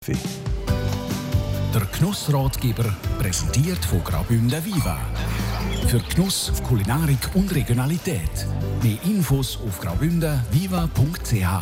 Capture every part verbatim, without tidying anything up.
gewesen. Der Genussratgeber präsentiert von Graubünden Viva. Für Genuss, Kulinarik und Regionalität. Mehr Infos auf graubünden viva punkt c h.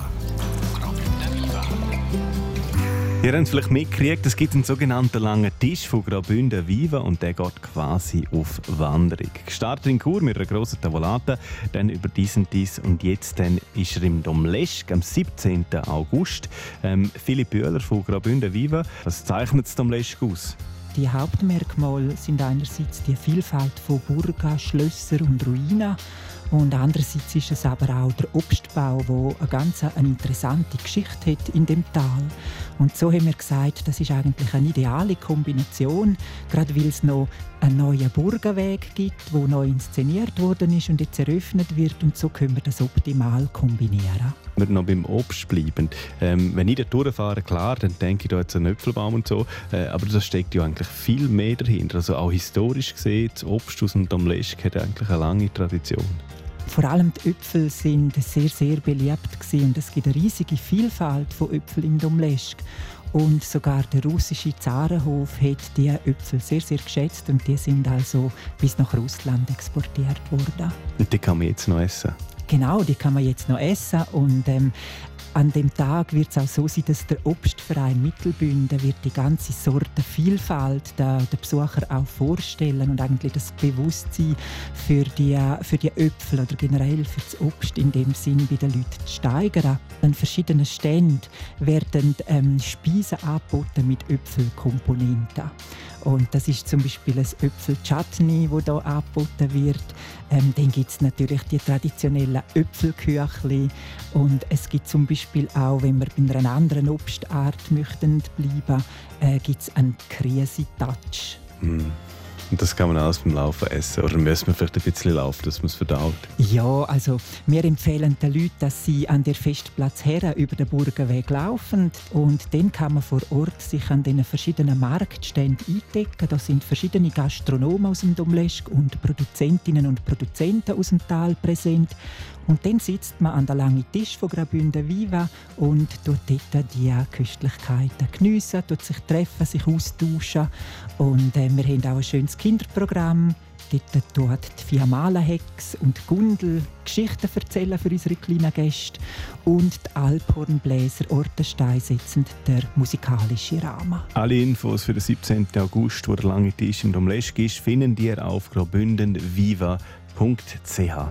Ihr habt es vielleicht mitgekriegt, es gibt einen sogenannten langen Tisch von Graubünden Viva und der geht quasi auf Wanderung. Gestartet in Chur mit einer grossen Tavolata, dann über diesen dies und jetzt dann ist er im Domleschg am siebzehnten August. Ähm, Philipp Bühler von Graubünden Viva, was zeichnet das Domleschg aus? Die Hauptmerkmale sind einerseits die Vielfalt von Burgen, Schlössern und Ruinen. Und andererseits ist es aber auch der Obstbau, der eine ganz eine interessante Geschichte hat in dem Tal. Und so haben wir gesagt, das ist eigentlich eine ideale Kombination, gerade weil es noch einen neuen Burgenweg gibt, der neu inszeniert worden ist und jetzt eröffnet wird. Und so können wir das optimal kombinieren. Wir noch beim Obst bleiben. Ähm, wenn ich da durchfahre, klar, dann denke ich da jetzt an einen Äpfelbaum und so. Äh, aber da steckt ja eigentlich viel mehr dahinter. Also auch historisch gesehen, das Obst aus dem Domleschg hat eigentlich eine lange Tradition. Vor allem die Äpfel sind sehr, sehr beliebt gewesen. Und es gibt eine riesige Vielfalt von Äpfeln im Domleschg. Und sogar der russische Zarenhof hat diese Äpfel sehr, sehr geschätzt und die sind also bis nach Russland exportiert worden. Und die kann man jetzt noch essen? Genau, die kann man jetzt noch essen und ähm, an dem Tag wird es auch so sein, dass der Obstverein Mittelbünden wird die ganze Sortenvielfalt der, der Besucher auch vorstellen und eigentlich das Bewusstsein für die, für die Äpfel oder generell für das Obst in dem Sinn bei den Leuten steigern. An verschiedenen Ständen werden ähm, Speisen angeboten mit Äpfelkomponenten. Und das ist zum Beispiel ein Äpfel-Chutney, das hier angeboten wird. Ähm, dann gibt es natürlich die traditionellen Äpfelküchli. Und es gibt zum Beispiel auch, wenn wir bei einer anderen Obstart möchten bleiben, äh, gibt es einen Krise-Touch. Mm. Und das kann man alles beim Laufen essen? Oder müssen wir vielleicht ein bisschen laufen, dass man es verdaut? Ja, also wir empfehlen den Leuten, dass sie an der Festplatz her über den Burgenweg laufen. Und dann kann man vor Ort sich an den verschiedenen Marktständen eindecken. Da sind verschiedene Gastronomen aus dem Domleschg und Produzentinnen und Produzenten aus dem Tal präsent. Und dann sitzt man an der langen Tisch von Graubünden Viva und tut dort die Köstlichkeiten geniessen, tut sich treffen, sich austauschen. Und äh, wir haben auch ein schönes Kinderprogramm. Dort tut die Fiamala-Hex und Gundel Geschichten erzählen für unsere kleinen Gäste. Und die Alphornbläser Ortenstein setzen den musikalischen Rahmen. Alle Infos für den siebzehnten August, wo der lange Tisch im Domleschg ist, finden ihr auf graubünden viva punkt c h.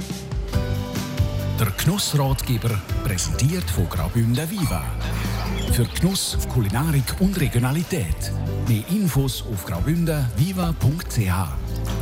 Der Genussratgeber präsentiert von Graubünden Viva. Für Genuss, Kulinarik und Regionalität. Mehr Infos auf graubünden viva punkt c h.